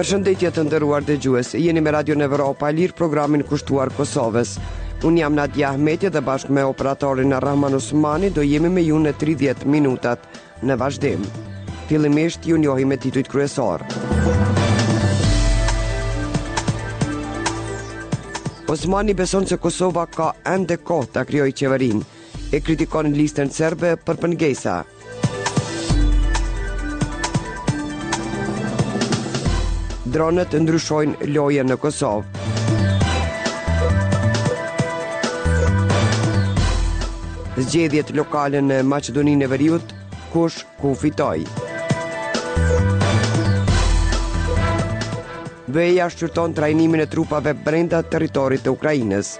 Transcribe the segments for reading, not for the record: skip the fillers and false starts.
Përshëndetje të nderuar dëgjues, jeni me Radio Evropa Lir, programin kushtuar Kosovës. Unë jam Nadia Ahmeti dhe bashkë me operatorin Rahman Usmani do jemi me ju në 30 minutat në vazhdim. Fillimisht ju njohim me titujt kryesor. Osmani beson se Kosova ka ende kohë ta krijojë qeverinë, e kritikon listën serbe për pëngesa. Dronet ndryshojnë lojën në Kosovë. Zgjedhjet lokale në Maqedoninë e Veriut, kush ku fitoi. BE-ja shqyrton trajnimin e trupave brenda territorit të Ukrainës.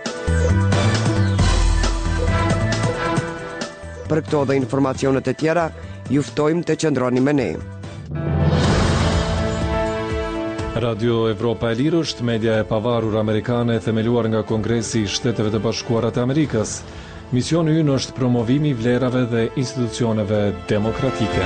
Për këto dhe informacionet e tjera, ju ftojmë të qëndroni me ne. Radio Evropa e Lirë është media e pavarur amerikane themeluar nga Kongresi i Shteteve të Bashkuara të Amerikës. Misioni ynë është promovimi i vlerave dhe institucioneve demokratike.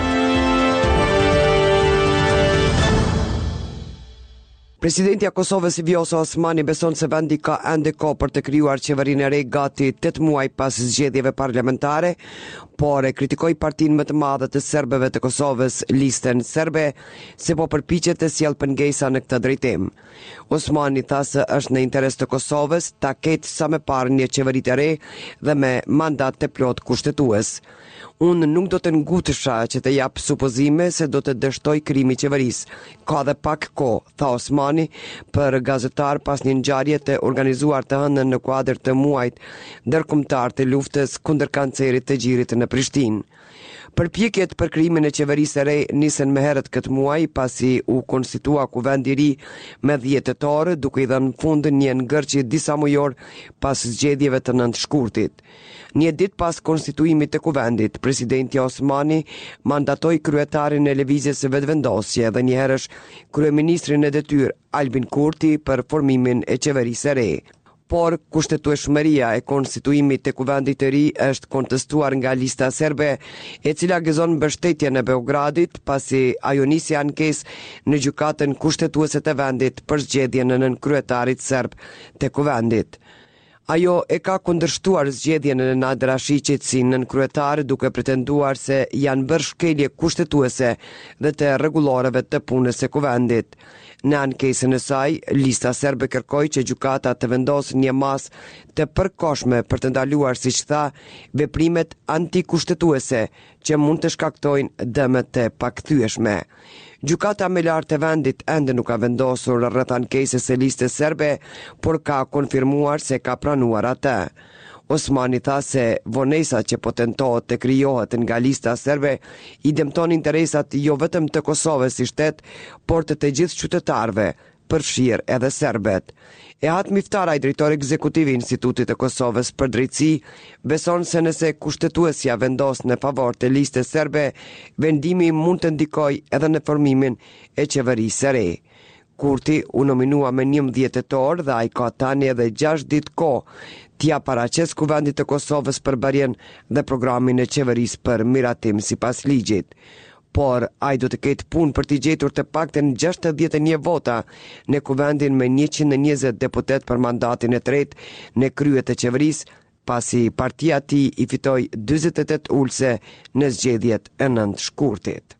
Presidenti i Kosovës Vjosa Osmani beson se vendi ka ende kohë për të krijuar qeverinë e re gati 8 muaj pas zgjedhjeve parlamentare, por e kritikoi partinë më të madhe të serbëve të Kosovës, listën serbe, se po përpiqet të sjellë pëngesa në këtë drejtim. Osmani tha se është në interes të Kosovës ta ketë sa më parë një qeveri të re dhe me mandat të plot kushtetues. Unë nuk do të ngutësha që të jap supozime se do të dështoj krimi qeverisë. Ka dhe pak kohë, tha Osmani për gazetar pas një ngjarje të organizuar të hënën në kuadër të muajit ndërkombëtar të luftës kundër kancerit të gjirit në Prishtinë. Përpjekjet për krijimin e qeverisë së re nisën më herët këtë muaj pasi u konstitua kuvendi i ri me 10 tetor, duke i dhënë fund një ngërçi disa mujor pas zgjedhjeve të 9 shkurtit. Një ditë pas konstituimit të kuvendit, presidenti Osmani mandatoi kryetarin e lëvizjes së vetëvendosje dhe njëherësh kryeministrin e detyrë Albin Kurti për formimin e qeverisë së re. Por kushtetueshmëria e konstituimit të kuvendit të ri është kontestuar nga lista serbe, e cila gëzon mbështetjen e Beogradit pasi ajo nisi ankesë në gjykatën kushtetuese të vendit për zgjedhjen e nënkryetarit serb të kuvendit. Ajo e ka kundërshtuar zgjedhjen e Nader Ashiqit si nënkryetar, duke pretenduar se janë bërë shkelje kushtetuese dhe të rregulloreve të punës së kuvendit. Në ankesën e saj, lista serbe kërkoi që gjykata të vendosë një masë të përkohshme për të ndaluar, siç tha, veprimet antikushtetuese që mund të shkaktojnë dëme të pakthyeshme. Gjykata më lartë e vendit ende nuk ka vendosur rreth ankesës së listës serbe, por ka konfirmuar se ka pranuar atë. Osmani tha se vonesa që po tentohet të krijohet nga lista serbe i dëmton interesat jo vetëm të Kosovës si shtet, por të gjithë qytetarëve, përfshirë edhe serbet. Ehat Miftaraj, drejtori ekzekutiv i Institutit të Kosovës për drejtësi, beson se nëse kushtetuesja vendos në favor të listës serbe, vendimi mund të ndikojë edhe në formimin e qeverisë së re. Kurti u nominua me 11 tetor dhe ai ka tani edhe 6 ditë kohë t'ia paraqes kuvendit të Kosovës për bërjen dhe programin e qeverisë për miratim sipas ligjit. Por ai do të ketë punë për t'i gjetur të paktën 61 vota në kuvendin me 120 deputet për mandatin e tretë në krye të qeverisë, pasi partia e tij i fitoi 48 ulse në zgjedhjet e 9 shkurtit.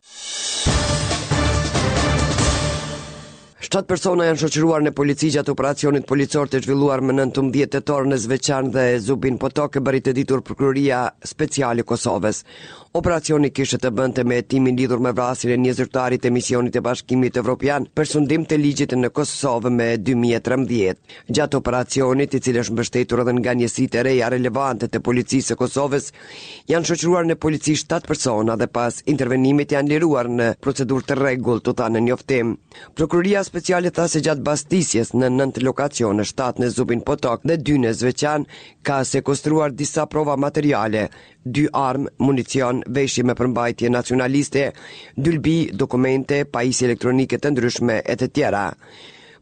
7 persona janë shoqëruar në polici gjatë operacionit policor të zhvilluar më 19 tetor në Zveçan dhe Zubin Potok, e bëri të ditur Prokuroria Speciale e Kosovës. Operacioni kishte të bënte me hetimin lidhur me vrasjen e një zyrtarit të misionit të Bashkimit Evropian për sundim të ligjit në Kosovë me 2013. Gjatë operacionit, i cili është mbështetur edhe nga njësitë e reja relevante të policisë së Kosovës, janë shoqëruar në polici 7 persona dhe pas intervenimit janë liruar në procedurë të rregullt, u tha në njoftim. Prokuroria Speciale tha se gjatë bastisjes në 9 lokacione, 7 në Zubin Potok dhe 2 në Zveçan, ka sekustruar disa prova materiale, 2 armë, municion, veshje me përmbajtje nacionaliste, dylbi, dokumente, pajisje elektronike të ndryshme e të tjera.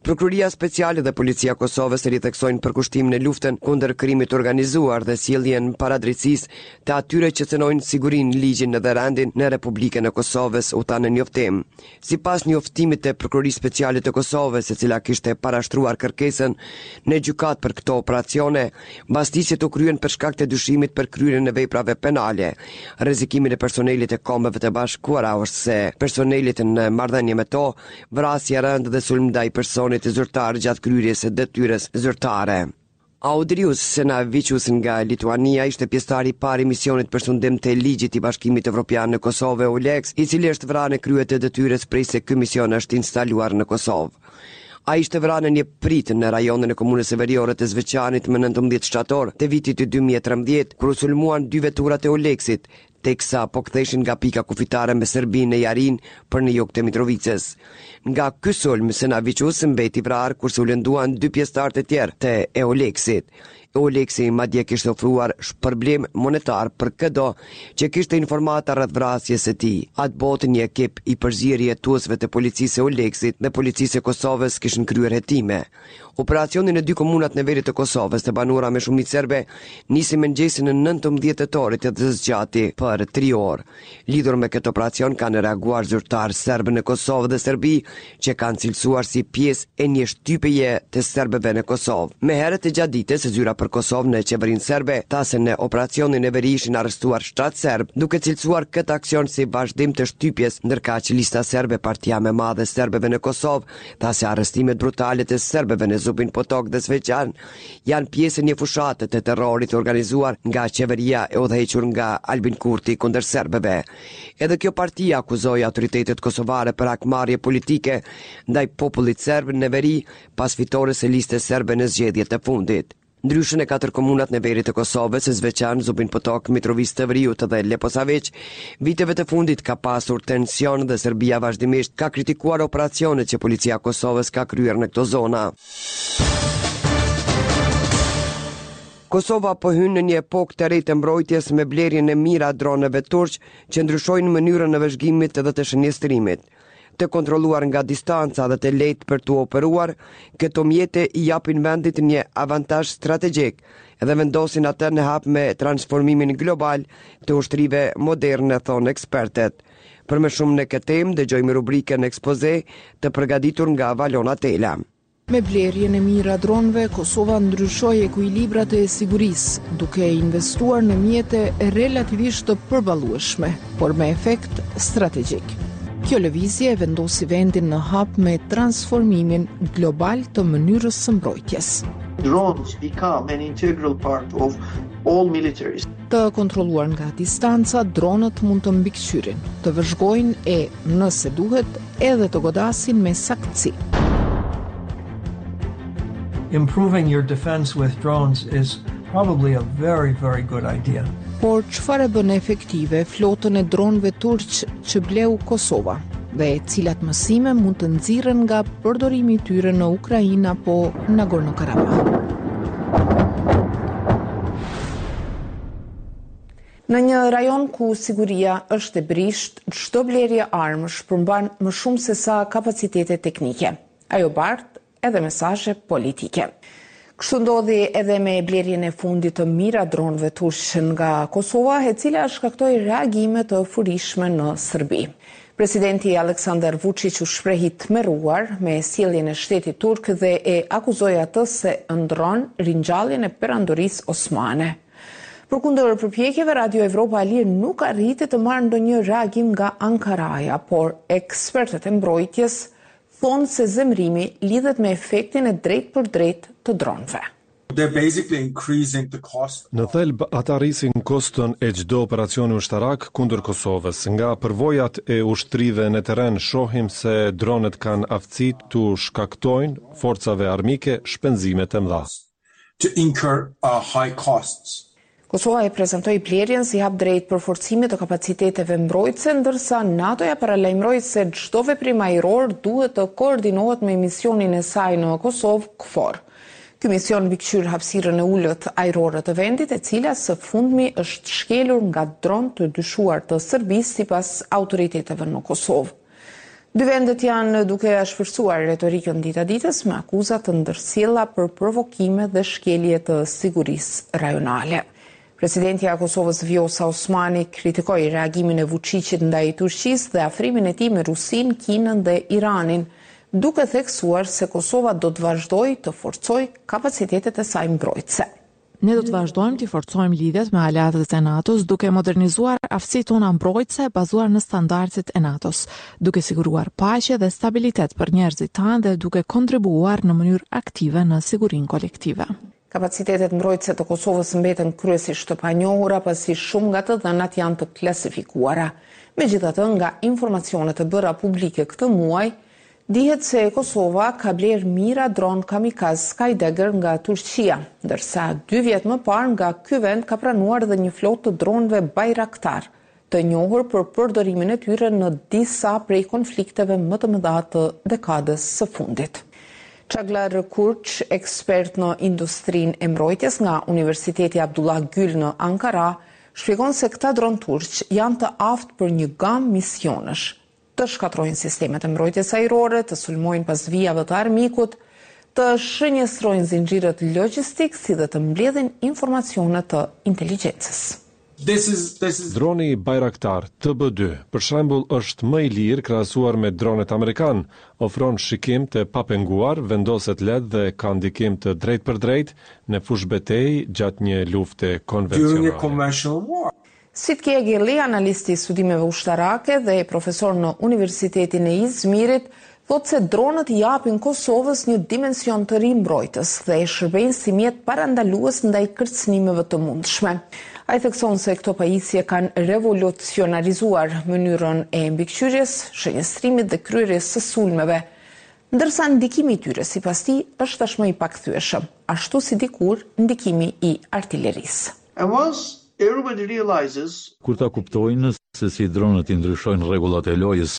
Prokuroria Speciale dhe Policia e Kosovës ritheksojnë përkushtimin e luftën kundër krimit organizuar dhe sjelljen paradrejtësisë të atyre që cënojnë sigurinë, ligjin dhe rendin në Republikën e Kosovës, u tha në njoftim. Sipas njoftimit të Prokurorisë Speciale të Kosovës, e cila kishte parashtruar kërkesën në gjykatë për këto operacione, mbastisjet u kryen për shkak të dyshimit për kryerjen e veprave penale. Rrezikimin e personelit e kombeve të bashkuara ose se personelit në marrëdhënie me to, vrasje e rëndë dhe sulm ndaj personit të zyrtar gjatë kryerjes së detyrës zyrtare. Audrius Senavicius nga Lituania ishte pjesëtar i parë i misionit për sundim të ligjit i Bashkimit Evropian në Kosovë, EULEX, i cili është vrarë në krye të detyrës prej se ky mision është instaluar në Kosovë. Ai ishte vrarë në një prit në rajonin e komunës së veriore të Zveçanit më 19 shtator të vitit 2013, kur u sulmuan 2 veturat e EULEX-it, teksa po ktheshin nga pika kufitare me Serbinë e Jarin për në jug të Mitrovicës. Nga ky sulm, Senavicius mbeti vrarë kurse u lënduan 2 pjesëtar të tjerë të EULEX-it. EULEX-i madje kishte ofruar shpërblim monetar për çdo që kishte informata rreth vrasjes së tij. Atë botë një ekip i përzierë jetuesve të policisë së EULEX-it dhe policisë së Kosovës kishin kryer hetime. Operacioni në 2 komunat në veri të Kosovës, të banuara me shumicë serbe, nisi mëngjesin e 19 tetorit dhe zgjati për 3 orë. Lidhur me këtë operacion kanë reaguar zyrtarë serbë në Kosovë dhe Serbi, që kanë cilësuar si pjesë e një shtypjeje të serbëve në Kosovë. Me herët e gjatë ditës, zyra për Kosovë në qeverinë serbe tha se në operacionin e veri ishin arrestuar 7 serb, duke cilësuar këtë aksion si vazhdim të shtypjes, ndërkaq që lista serbe, partia më e madhe serbëve në Kosovë, tha se arrestimet brutale të serbëve në Zubin Potok dhe Zveçan janë pjesë e një fushate të terrorit organizuar nga qeveria e udhëhequr nga Albin Kurti kundër serbëve. Edhe kjo parti akuzoi autoritetet kosovare për hakmarrje politike ndaj popullit serb në veri pas fitores së listës serbe në zgjedhjet e fundit. Ndryshën e 4 komunat në veri të Kosovës, Zveçan, Zubin Potok, Mitrovica të Veriut dhe Leposavić, viteve të fundit ka pasur tension dhe Serbia vazhdimisht ka kritikuar operacionet që policia e Kosovës ka kryer në këto zona. Kosova po hyn në një epokë të re të mbrojtjes me blerjen e mira droneve turq që ndryshojnë mënyrën e vëzhgimit dhe të shënjestrimit. Të kontrolluar nga distanca dhe të lehtë për të operuar, këto mjete i japin vendit një avantazh strategjik dhe vendosin atë në hap me transformimin global të ushtrive moderne, thonë ekspertet. Për më shumë në këtë temë dëgjojmë rubrikën ekspoze të përgatitur nga Valona Tela. Me blerjen e mira dronëve, Kosova ndryshoi ekuilibrat e sigurisë, duke investuar në mjete relativisht të përballueshme, por me efekt strategjik. Kjo lëvizje vendosi vendin në hap me transformimin global të mënyrës së mbrojtjes. Drones become an integral part of all militaries. Të kontrolluar nga distanca, dronët mund të mbikëqyrin, të vëzhgojnë e, nëse duhet, edhe të godasin me saktësi. Improving your defense with drones is probably a very, very good idea. Por çfarë bën efektive flotën e dronëve turq që bleu Kosova dhe cilat mësime mund të nxirren nga përdorimi i tyre në Ukrainë apo Nagorno-Karabakh? Në një rajon ku siguria është e brisht, çdo blerje armësh përmban më shumë se sa kapacitete teknike. Ajo bart edhe mesazhe politike. Kështu ndodhi edhe me blerjen e fundit të mira dronëve turq nga Kosova, e cila shkaktoi reagime të furishme në Serbi. Presidenti Aleksandar Vučić u shprehi tmerruar me sjelljen e shtetit turk dhe e akuzoi atë se ndron ringjalljen e perandorisë osmane. Përkundër përpjekjeve, Radio Evropa e Lirë nuk arriti të marrë ndonjë reagim nga Ankaraja, por ekspertët e mbrojtjes thonë se zemrimi lidhet me efektin e drejt për drejt të dronëve. Në thelb, ata rrisin koston e çdo operacioni ushtarak kundër Kosovës. Nga përvojat e ushtrive në terren shohim se dronet kanë aftësi të shkaktojnë forcave armike shpenzime të mëdha. Kosova e prezantoi blerjen si hap drejt përforcimit të kapaciteteve mbrojtëse, ndërsa NATO-ja paralajmëroi se çdo veprim ajror duhet të koordinohet me misionin e saj në Kosovë, KFOR. Ky mision mbikëqyr hapësirën e ulët ajrore të vendit, e cila së fundmi është shkelur nga dron të dyshuar të Serbisë sipas autoriteteve në Kosovë. Dy vendet janë duke shpërsuar retorikën ditaditës me akuza të ndërsjella për provokime dhe shkelje të sigurisë rajonale. Presidentja e Kosovës Vjosa Osmani kritikoi reagimin e Vučićit ndaj Turqisë dhe afrimin e tij me Rusinë, Kinën dhe Iranin, duke theksuar se Kosova do të vazhdojë të forcojë kapacitetet e saj mbrojtëse. Ne do të vazhdojmë të forcojmë lidhjet me aleatët e NATO-s duke modernizuar aftësitë tona mbrojtëse bazuar në standardet e NATO-s, duke siguruar paqe dhe stabilitet për njerëzit tanë dhe duke kontribuar në mënyrë aktive në sigurinë kolektive. Kapacitetet mbrojtëse të Kosovës mbeten kryesisht të panjohura pasi shumë nga të dhënat janë të klasifikuara. Megjithatë, nga informacionet të bëra publike këtë muaj, dihet se Kosova ka bler mira dron kamikaz Skydagger nga Turqia, ndërsa 2 vjet më parë nga ky vend ka pranuar dhe një flotë të dronëve Bayraktar, të njohur për përdorimin e tyre në disa prej konflikteve më të mëdha të dekadës së fundit. Çaglar Kurç, ekspert në industrinë e mbrojtjes nga Universiteti Abdullah Gül në Ankara, shpjegon se këta dron turq janë të aftë për një gamë misionesh, të shkatrojnë sistemet e mbrojtjes ajrore, të sulmojnë pas vijave të armikut, të shënjestrojnë zinxhirët logjistik, si dhe të mbledhin informacione të inteligjencës. Droni Bayraktar TB2, për shembull, është më i lirë krahasuar me dronet amerikan, ofron shikim të papenguar, vendoset lehtë dhe ka ndikim të drejtë për drejtë në fushë betejë gjatë një lufte konvencionale. Sit Kegeli, analisti i studimeve ushtarake dhe profesor në Universitetin e Izmirit, thotë se dronët i japin Kosovës një dimension të ri mbrojtës dhe e shërbejnë si mjet parandalues ndaj kërcënimeve të mundshme. Ai thekson se këto pajisje kanë revolucionarizuar mënyrën e mbikëqyrjes, shënjestrimit dhe kryerjes së sulmeve, ndërsa ndikimi i tyre sipas tij është tashmë i pakthyeshëm, ashtu si dikur ndikimi i artillerisë. Everybody realizes kur ta kuptojnë se si dronët i ndryshojnë rregullat e lojës,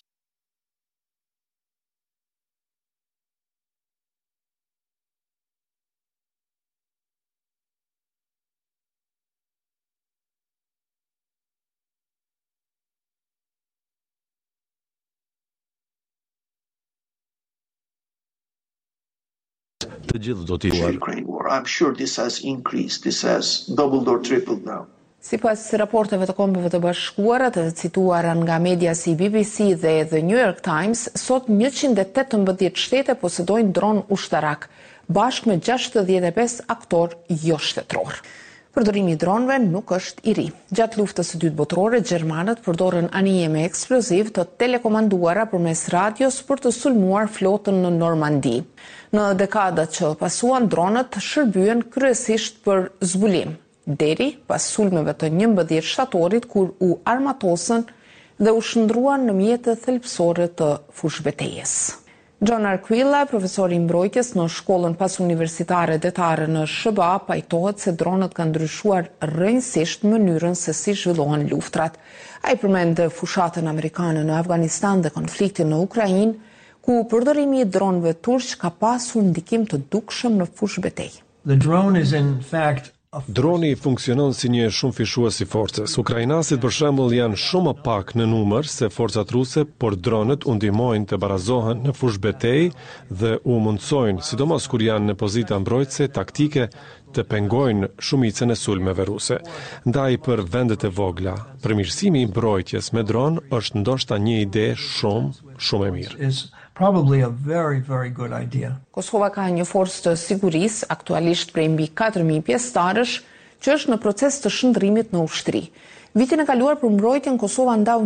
të gjithë do t'i Ukraine war. I'm sure this has increased. This has doubled or tripled now. Sipas raporteve të Kombeve të Bashkuara të cituara nga media si BBC dhe The New York Times, sot 118 shtete posedojnë dron ushtarak, bashkë me 65 aktor jo shtetror. Përdorimi i dronëve nuk është i ri. Gjatë luftës së dytë botërore, gjermanët përdorën anije me eksploziv të telekomanduara përmes radios për të sulmuar flotën në Normandi. Në dekadat që pasuan, dronët shërbyen kryesisht për zbulim, deri pas sulmeve të 11 shtatorit kur u armatosën dhe u shndruan në mjete thelbësore të fushbetejës. John Arquilla, profesor i mbrojtjes në shkollën pasuniversitare detare në SHBA, pajtohet se dronët kanë ndryshuar rrënjësisht mënyrën se si zhvillohen luftrat. Ai përmend fushatën amerikane në Afganistan dhe konfliktin në Ukrainë, ku përdorimi i dronëve turq ka pasur ndikim të dukshëm në fushbetejë. The drone is in fact Droni funksionon si një shumë fishues i forcës. Ukrainasit për shembull janë shumë më pak në numër se forcat ruse, por dronët u ndihmojnë të barazohen në fushbetejë dhe u mundsojnë, sidomos kur janë në pozita mbrojtëse taktike, të pengojnë shumicën e sulmeve ruse. Ndaj për vendet e vogla, përmirësimi i mbrojtjes me dron është ndoshta një ide shumë e mirë. Probably a very, very good idea. Kosova ka një forcë të sigurisë, aktualisht prej mbi 4.000 pjesëtarësh, që është në proces të shndrimit në ushtri. Vitin e kaluar për mbrojtjen, Kosova ndau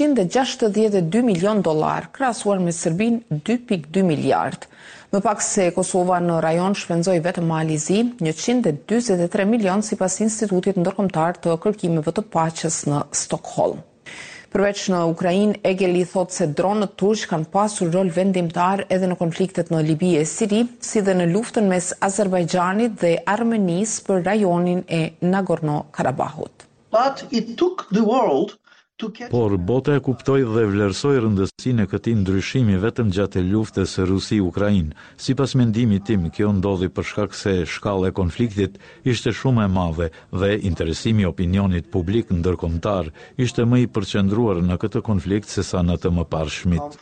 $162 milion, krahasuar me Serbinë 2.2 miliard. Më pak se Kosova në rajon shpenzoi vetëm Malizi 143 milion sipas Institutit Ndërkombëtar të Kërkimeve të Paqes në Stockholm. Përveç në Ukrainë, Egeli thotë se dronët turq kanë pasur rol vendimtar edhe në konfliktet në Libi e Siri, si dhe në luftën mes Azerbajxhanit dhe Armenisë për rajonin e Nagorno-Karabahut. But it took the world Por bota e kuptoi dhe vlerësoi rëndësinë e këtij ndryshimi vetëm gjatë luftës së Rusi-Ukrainë. Sipas mendimit tim, kjo ndodhi për shkak se shkalla e konfliktit ishte shumë e madhe dhe interesimi i opinionit publik ndërkombëtar ishte më i përqendruar në këtë konflikt sesa në të mëparshmit.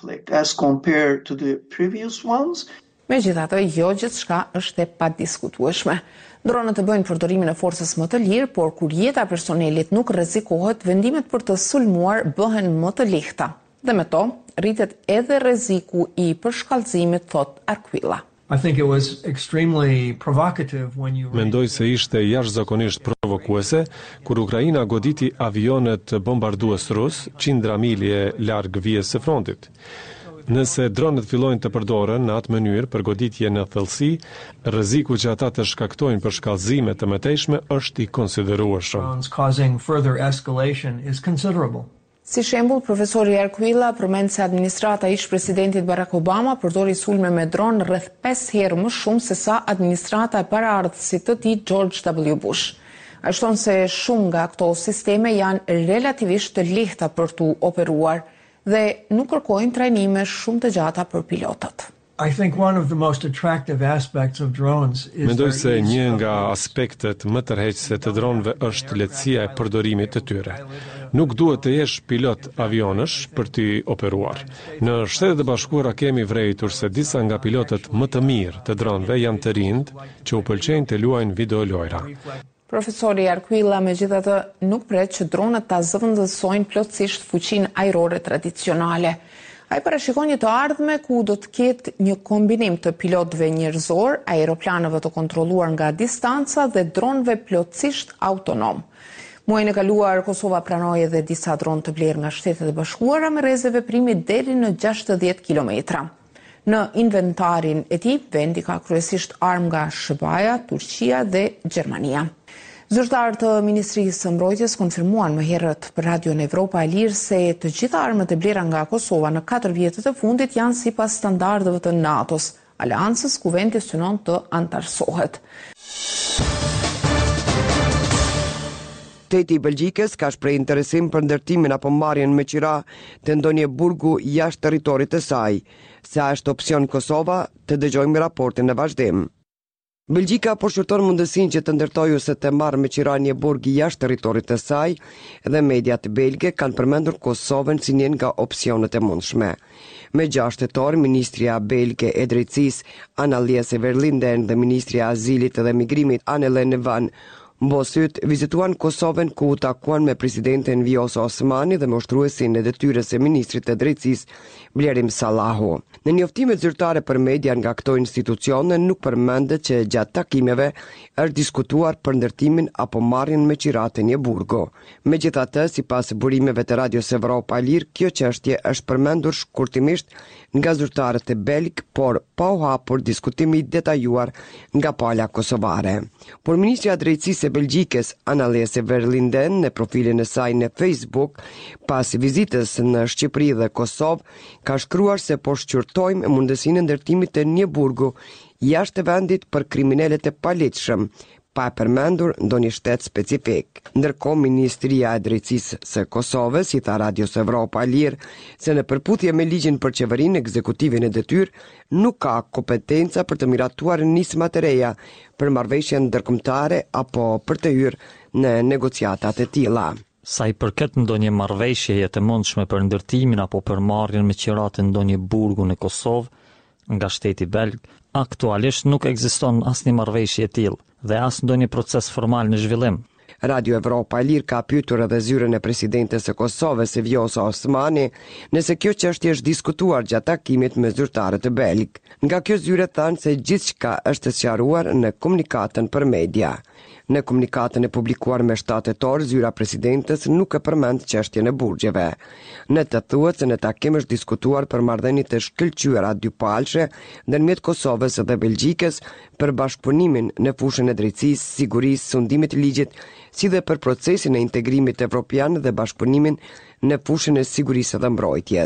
Megjithatë, jo gjithçka është e padiskutueshme. Dronët e bëjnë përdorimin e forcës më të lirë, por kur jeta e personelit nuk rrezikohet, vendimet për të sulmuar bëhen më të lehta. Dhe me to, rritet edhe rreziku i përshkallëzimit, thot Arquilla. I think it was extremely provocative when you Mendoj se ishte jashtëzakonisht provokuese kur Ukraina goditi avionet bombardues rus qindra milje larg vijës së frontit. Nëse dronët fillojnë të përdoren në atë mënyrë për goditje në thellësi, rreziku që ata të shkaktojnë për shkallëzime të mëtejshme është i konsiderueshëm. causing further escalation is considerable. Si shembull, profesori Arquilla përmend se administrata e ish-presidentit Barack Obama përdori sulme me dron rreth 5 herë më shumë se sa administrata e paraardhësit të tij George W. Bush. Ai shton se shumë nga këto sisteme janë relativisht të lehta për tu operuar dhe nuk kërkojnë trajnime shumë të gjata për pilotët. I think one of the most attractive aspects of drones is Mendoj their se ease një of nga use. aspektet më tërheqëse të dronëve është lehtësia e përdorimit të tyre. Nuk duhet të jesh pilot avionësh për t'i operuar. Në Shtetet e Bashkuara kemi vërejtur se disa nga pilotët më të mirë të dronëve janë të rinj që u pëlqejnë të luajnë videolojra. Profesori Arquilla megjithatë nuk pret që dronët ta zëvendësojnë plotësisht fuqinë ajrore tradicionale. Ai parashikon një të ardhme ku do të ketë një kombinim të pilotëve njerëzor, aeroplanëve të kontrolluar nga distanca dhe dronëve plotësisht autonom. Muajin e kaluar Kosova pranoi edhe disa dronë të blerë nga Shtetet e Bashkuara me rrezë veprimi deri në 60 kilometra. Në inventarin e tij, vendi ka kryesisht armë nga SBA-ja, Turqia dhe Gjermania. Zyrtarë të Ministrisë së Mbrojtjes konfirmuan më herët për Radion Evropa e Lirë se të gjitha armët e blera nga Kosova në 4 vjetët e fundit janë sipas standardeve të NATO-s, aleancës ku vendi synon të antarësohet. Shteti i Belgjikës ka shprehë interesim për ndërtimin apo marrjen me qira të ndonjë burgu jashtë territorit të saj. Sa është opsion Kosova, të dëgjojmë raportin në vazhdim. Belgjika po shqyrton mundësinë që të ndërtojë ose të marrë me qira një burg jashtë territorit të saj dhe mediat belge kanë përmendur Kosovën si një nga opsionet e mundshme. Me 6 tetor, Ministria Belge e Drejtësisë Anna-Liese Verlinden dhe Ministria e Azilit dhe Migrimit Anne-Hélène van Bossut vizituan Kosovën ku u takuan me presidenten Vjosa Osmani dhe me ushtruesin e detyrës së ministrit të drejtësisë Blerim Sallahu. Në njoftimet zyrtare për media nga këto institucione nuk përmendet që gjatë takimeve është diskutuar për ndërtimin apo marrjen me qira të një burgo. Megjithatë, sipas burimeve të Radios Evropa e Lirë, kjo çështje është përmendur shkurtimisht nga zyrtarët e belg, por pa u hapur diskutimi detajuar nga pala kosovare. Por Ministria e Drejtësisë e Belgjikës Anna-Liese Verlinden në profilin e saj në Facebook pas vizitës në Shqipëri dhe Kosovë ka shkruar se po shqyrtojmë mundësinë e ndërtimit të një burgu jashtë vendit për kriminalet e paligjshëm, pa përmendur ndonjë shtet specifik. Ndërkohë, Ministria e Drejtësisë së Kosovës i tha Radios Evropa e Lirë se në përputhje me ligjin për qeverinë, ekzekutivin e detyrë nuk ka kompetenca për të miratuar nisma të reja për marrëveshje ndërkombëtare apo për të hyrë në negociatat e tilla. Sa i përket ndonjë marrëveshjeje të mundshme për ndërtimin apo për marrjen me qira të ndonjë burgu në Kosovë nga shteti belg, aktualisht nuk ekziston asnjë marrëveshje e tillë dhe as ndonjë proces formal në zhvillim. Radio Evropa e Lirë ka pyetur edhe zyrën e presidentes së Kosovës Vjosa Osmani nëse kjo çështje është diskutuar gjatë takimit me zyrtarët e belg. Nga kjo zyre thanë se gjithçka është sqaruar në komunikatën për media. Në komunikatën e publikuar me 7 tetor, zyra presidentes nuk e përmend çështjen e burgjeve. Në të thuhet se në takim është diskutuar për marrëdhënie të shkëlqyera dypalshe ndërmjet Kosovës dhe Belgjikës për bashkëpunimin në fushën e drejtësisë, sigurisë, sundimit të ligjit, si dhe për procesin e integrimit evropian dhe bashkëpunimin në fushën e sigurisë dhe mbrojtjes.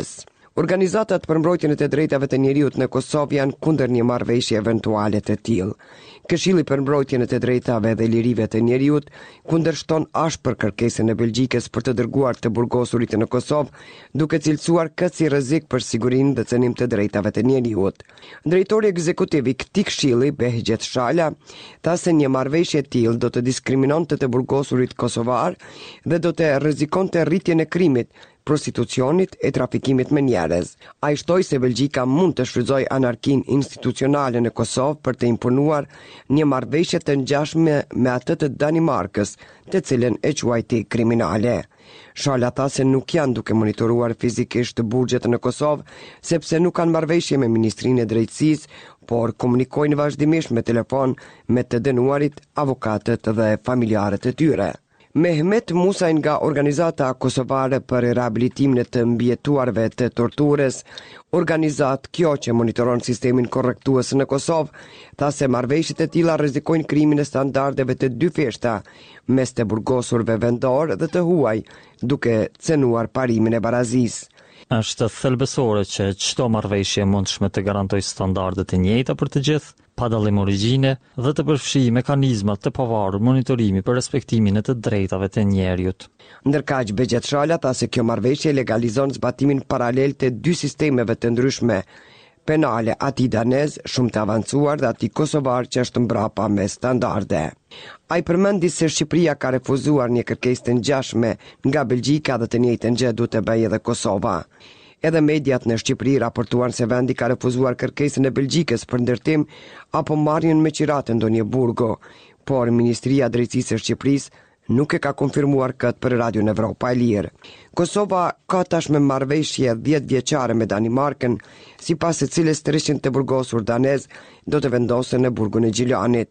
Organizatat për mbrojtjen e drejtave të njeriut në Kosovë janë kundër një marrëveshje eventuale të tillë. Këshilli për mbrojtjen e drejtave dhe lirive të njeriut kundërshton ashpër kërkesën e Belgjikës për të dërguar të burgosurit në Kosovë, duke cilësuar këtë si rrezik për sigurinë dhe cënim të drejtave të njeriut. Drejtori ekzekutiv i këtij këshilli, Behgjet Shala, tha se një marrëveshje e tillë do të diskriminonte të burgosurit kosovar dhe do të rrezikonte rritjen e krimit, prostitucionit e trafikimit me njerëz. Ai shtoi se Belgjika mund të shfrytëzojë anarkinë institucionale në Kosovë për të imponuar një marrëveshje të ngjashme me atë të Danimarkës, të cilën e quajti kriminale. Shala tha se nuk janë duke monitoruar fizikisht burgjet në Kosovë, sepse nuk kanë marrëveshje me Ministrinë e Drejtësisë, por komunikojnë vazhdimisht me telefon me të dënuarit, avokatët dhe familjarët e tyre. Mehmet Musaj nga Organizata Kosovare për Rehabilitimin e të mbijetuarve të torturës, organizat kjo që monitoron sistemin korrektues në Kosovë, tha se marrëveshjet e tilla rrezikojnë krimin e standardeve të dy feshta mes të burgosurve vendor dhe të huaj, duke cënuar parimin e barazisë. Është thelbësore që çdo marrëveshje mundshme të garantojë standarde të njëjta për të gjithë, pa dallim origjine dhe të përfshijë mekanizma të pavarur monitorimi për respektimin e të drejtave të njerëzit. Ndërkaq Behgjet Shala tha se kjo marrëveshje legalizon zbatimin paralel të dy sistemeve të ndryshme penale, ati danez shumë të avancuar dhe ati kosovar që është mbrapa me standarde. Ai përmendi se Shqipëria ka refuzuar një kërkesë të ngjashme nga Belgjika dhe të njëjtën gjë duhet të bëjë edhe Kosova. Edhe mediat në Shqipëri raportuan se vendi ka refuzuar kërkesën e Belgjikës për ndërtim apo marrjen me qiratë ndonjë burgo, por Ministria e Drejtësisë së Shqipërisë nuk e ka konfirmuar këtë për Radio Evropa e Lirë. Kosova ka tashmë marrëveshje 10 vjeçare me Danimarkën, sipas së cilës 300 të burgosur danez do të vendosen në burgun e Gjilanit.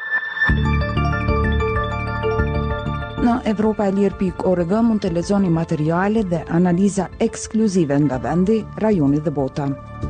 Në Evropaelir.org mund të lexoni materiale dhe analiza ekskluzive nga vendi, rajoni dhe bota.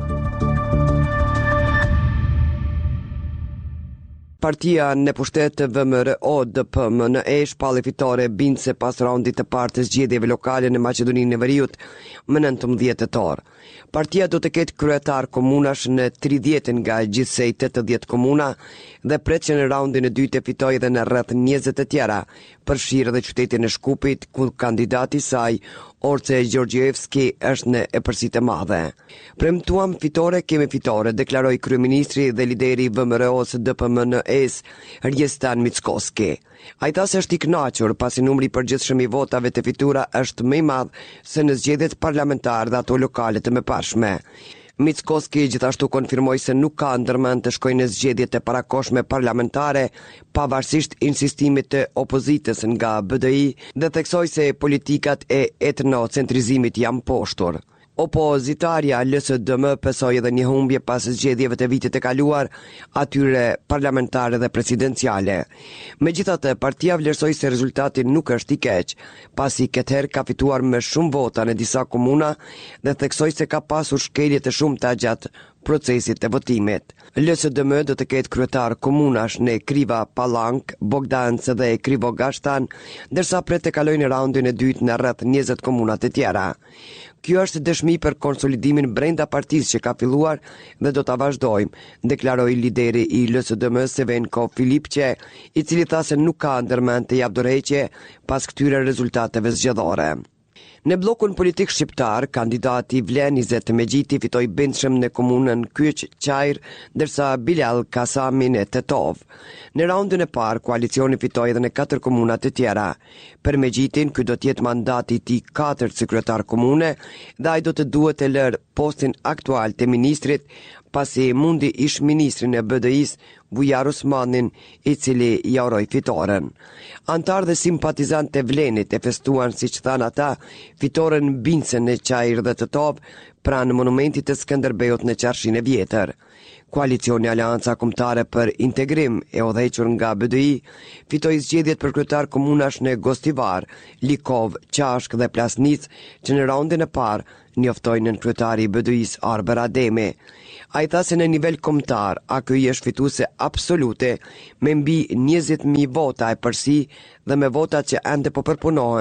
Partia në pushtet VMRO DPMNE shpalli fitore bindse pas raundit të parë të zgjedhjeve lokale në Maqedoninë e Veriut më 19 tetor. Partia do të ketë kryetar komunash në 30 nga gjithsej 80 komuna dhe pret që në raundin e dytë të fitojë edhe në rreth 20 të tjera, përfshirë edhe qytetin e Shkupit, ku kandidati i saj Orce Gjorgjevski është në epërsitë e madhe. Premtuam fitore, kemi fitore, deklaroi kryeministri dhe lideri i VMRO-s DPMNE-s Rjestan Mickoski. Ai tha se është i kënaqur pasi numri i përgjithshëm i votave të fitura është më i madh se në zgjedhjet parlamentare dhe ato lokale të mëparshme. Mickoski gjithashtu konfirmoi se nuk ka ndërmend të shkojë në zgjedhjet e parakohshme parlamentare, pavarësisht insistimit të opozitës nga BDI dhe theksoi se politikat e etnocentrizimit janë poshtur. Opozitarja LSDM besoi edhe një humbje pas zgjedhjeve të vitit e kaluar, atyre parlamentare dhe presidenciale. Megjithatë, partia vlerësoi se rezultati nuk është i keq, pasi këtë herë ka fituar me shumë vota në disa komuna dhe theksoi se ka pasur shkelje të shumta gjatë procesit të votimit. LSDM do të ketë kryetar komunash në Kriva, Palank, Bogdanc dhe Krivogashtan, ndërsa pret të kalojë në raundin e dytë në rreth 20 komuna të tjera. Kjo është dëshmi për konsolidimin brenda partisë që ka filluar dhe do ta vazhdojmë, deklaroi lideri i LSDM Sevenko Filipçe, i cili tha se nuk ka ndërmend të japë dorëheqje pas këtyre rezultateve zgjedhore. Në blokun politik shqiptar, kandidati Vlen Izet Megjiti fitoi bindshëm në komunën Kyç Qajr, ndërsa Bilal Kasami në Tetov. Në raundin e parë, koalicioni fitoi edhe në 4 komuna të tjera. Për Megjitin, ky do të jetë mandati i tij 4 sekretar komune dhe ai do të duhet të lërë postin aktual të ministrit, pasi mundi ish ministrin e BDI-s Bujar Osmanin, i cili ja uroi fitoren. Antar dhe simpatizant të Vlenit e festuan, siç than ata, fitoren bindse në Qajr dhe Tetov pranë monumentit të Skënderbeut në Qarshin e Vjetër. Koalicioni Aleanca Kombëtare për Integrim, e udhëhequr nga BDI, fitoi zgjedhjet për kryetar komunash në Gostivar, Likov, Qashk dhe Plasnic, që në raundin e parë njoftojnë në kryetari i BDI-s Arber Ademi. Ai tha se në nivel kombëtar, AKI është fituese absolute me mbi 20.000 vota e përsi dhe me votat që ende po përpunohen,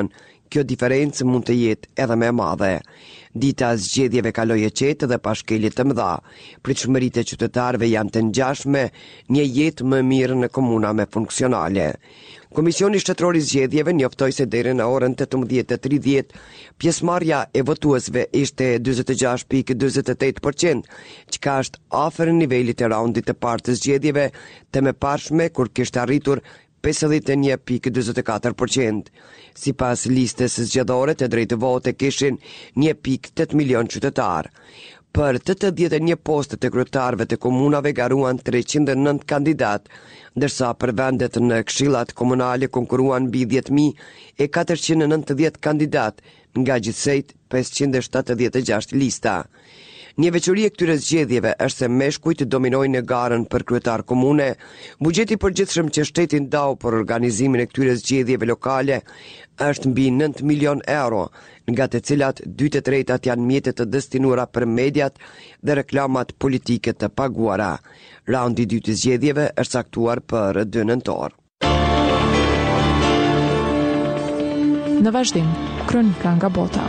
kjo diferencë mund të jetë edhe më e madhe. Dita e zgjedhjeve kaloi e qetë dhe pa shkelje të mëdha. Pritshmëritë e qytetarëve janë të ngjashme një jetë më mirë në komuna me funksionale. Komisioni Shtetëror i Zgjedhjeve njoftoi se deri në orën 18:30 pjesëmarrja e votuesve ishte 46.48%, çka është afër nivelit të raundit të parë të zgjedhjeve të mëparshme kur kishte arritur 51.44%. Sipas listës zgjedhore, të drejtë vote kishin 1.8 milion qytetar. Për 81 postet e kryetarëve të komunave garuan 309 kandidat, ndërsa për vendet në këshillat komunale konkurruan mbi 10.490 kandidat nga gjithsejt 576 lista. Një veçori e këtyre zgjedhjeve është se meshkujt dominojnë në garën për kryetar komune. Buxheti i përgjithshëm që shteti ndau për organizimin e këtyre zgjedhjeve lokale është mbi 9 milion euro, nga të cilat 2/3 janë mjete të destinuara për mediat dhe reklamat politike të paguara. Raundi i dytë i zgjedhjeve është caktuar për 2 nëntor. Në vazhdim, kronika nga bota.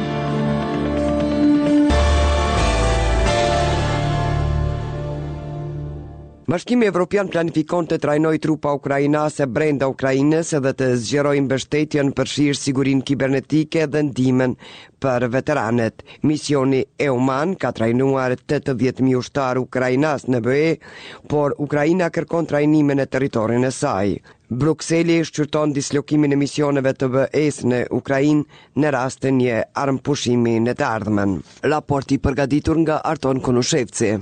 Bashkimi Evropian planifikon të trajnoj trupa ukrainase brenda Ukrainës dhe të zgjerojë mbështetjen për sigurinë kibernetike dhe ndihmën për veteranet. Misioni EUMAM ka trajnuar 80.000 ushtar ukrainas në BE, por Ukraina kërkon trajnimin në territorin e saj. Brukseli shqyrton dislokimin e misioneve të BE-s në Ukrainë në rast të një armëpushimi në të ardhmen. Raporti përgatitur nga Arton Konushevci.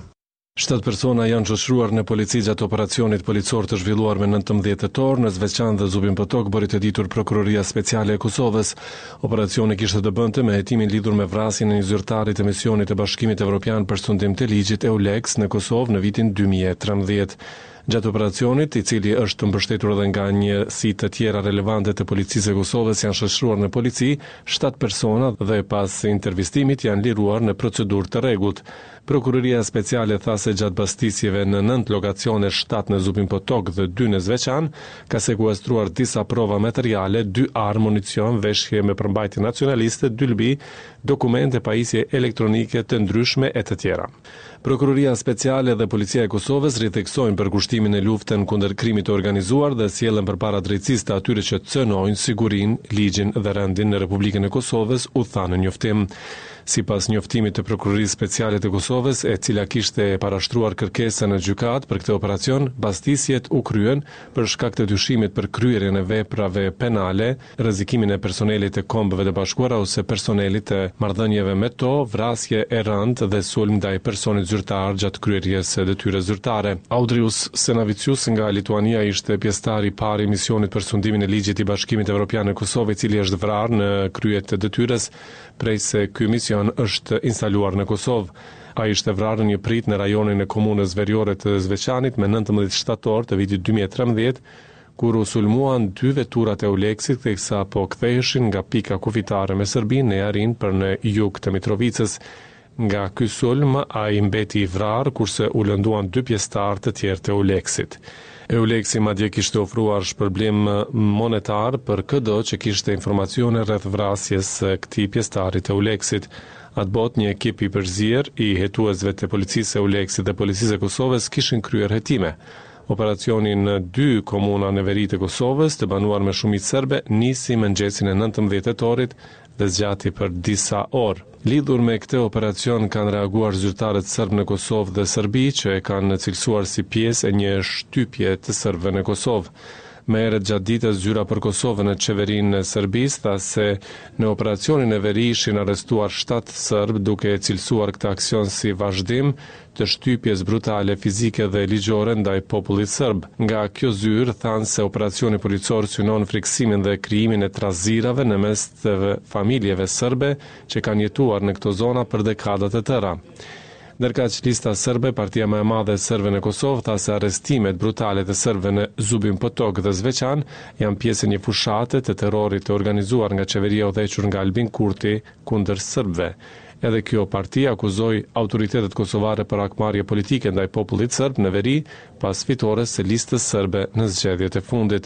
7 persona janë shoqëruar në polici gjatë operacionit policor të zhvilluar me 19 tetor në Zveçan dhe Zubin Potok, bëri të ditur Prokuroria Speciale e Kosovës. Operacioni kishte të bënte me hetimin lidhur me vrasjen e një zyrtari të misionit të Bashkimit Evropian për sundim të ligjit EULEX në Kosovë në vitin 2013. Gjatë operacionit, i cili është mbështetur edhe nga njësi të tjera relevante të policisë e Kosovës, janë shoqëruar në polici 7 persona dhe pas intervistimit janë liruar në procedurë të rregullt. Prokuroria Speciale tha se gjatë bastisjeve në 9 lokacione, 7 në Zubin Potok dhe 2 në Zveçan, ka sekuestruar disa prova materiale, 2 armë, municion, veshje me përmbajtje nacionaliste, 2 lbi, dokumente, pajisje elektronike të ndryshme e të tjera. Prokuroria Speciale dhe Policia e Kosovës rithekësojnë përkushtimin e luftën kundër krimit të organizuar dhe sjellen përpara drejtësisë të atyre që cënojnë sigurinë, ligjin dhe rendin në Republikën e Kosovës, u tha në njoftim. Sipas njoftimit të Prokurorisë Speciale të Kosovës, e cila kishte parashtruar kërkesa në gjykatë për këtë operacion, bastisjet u kryen për shkak të dyshimit për kryerjen e veprave penale, rrezikimin e personelit të Kombëve të Bashkuara ose personelit të marrëdhënieve me to, vrasje e rëndë dhe sulm ndaj personit zyrtar gjatë kryerjes së detyrës zyrtare. Audrius Senavicius nga Lituania ishte pjesëtar i parë i misionit për sundimin e ligjit i Bashkimit Evropian në Kosovë, i cili është vrarë në krye të detyrës prej se ky mision është instaluar në Kosovë. Ai ishte vrarë në një prit në rajonin e komunës veriore të Zveçanit me 19 shtator të vitit 2013, kur u sulmuan 2 veturat e EULEX-it teksa po ktheheshin nga pika kufitare me Serbinë në Jarin për në jug të Mitrovicës. Nga ky sulm ai mbeti i vrarë, kurse u lënduan 2 pjesëtar të tjerë të EULEX-it. EULEX-i madje kishte ofruar shpërblim monetar për çdo që kishte informacione rreth vrasjes së këtij pjesëtari të EULEX-it. Atë bot një ekip i përzier i hetuesve të policisë e EULEX-it dhe policisë e Kosovës kishin kryer hetime. Operacioni në 2 komuna në veri të Kosovës, të banuar me shumicë serbe, nisi mëngjesin e 19 tetorit dhe zgjati për disa orë. Lidhur me këtë operacion kanë reaguar zyrtarët serb në Kosovë dhe Serbi, që e kanë cilësuar si pjesë e një shtypje të serbëve në Kosovë. Më herët gjatë ditës zyra për Kosovën në qeverinë e Serbisë tha se në operacionin e veri ishin arrestuar 7 serb, duke cilësuar këtë aksion si vazhdim të shtypjes brutale fizike dhe ligjore ndaj popullit serb. Nga kjo zyrë thanë se operacioni policor synon friksimin dhe krijimin e trazirave në mes të familjeve serbe që kanë jetuar në këto zona për dekada të tëra. Ndërkaq lista serbe, partia më e madhe e serbëve në Kosovë, tha se arrestimet brutale të serbëve në Zubin Potok dhe Zveçan janë pjesë e një fushate të terrorit të organizuar nga qeveria udhëhequr nga Albin Kurti kundër serbëve. Edhe kjo parti akuzoi autoritetet kosovare për akmarrje politike ndaj popullit serb në veri pas fitores së listës serbe në zgjedhjet e fundit.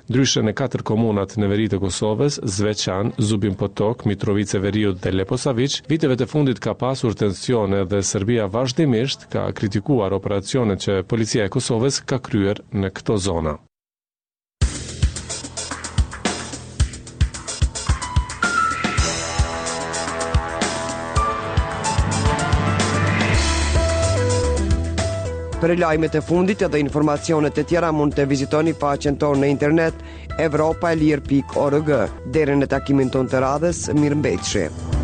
Ndryshe në 4 komunat në veri të Kosovës, Zveçan, Zubin Potok, Mitrovica Veriut dhe Leposavić, viteve të fundit ka pasur tensione dhe Serbia vazhdimisht ka kritikuar operacionet që policia e Kosovës ka kryer në këto zona. Për lajmet e fundit edhe informacionet e tjera mund të vizitoni faqen tonë në internet evropaelir.org. Deri në takimin tonë të radhës, mirëmbëjtje.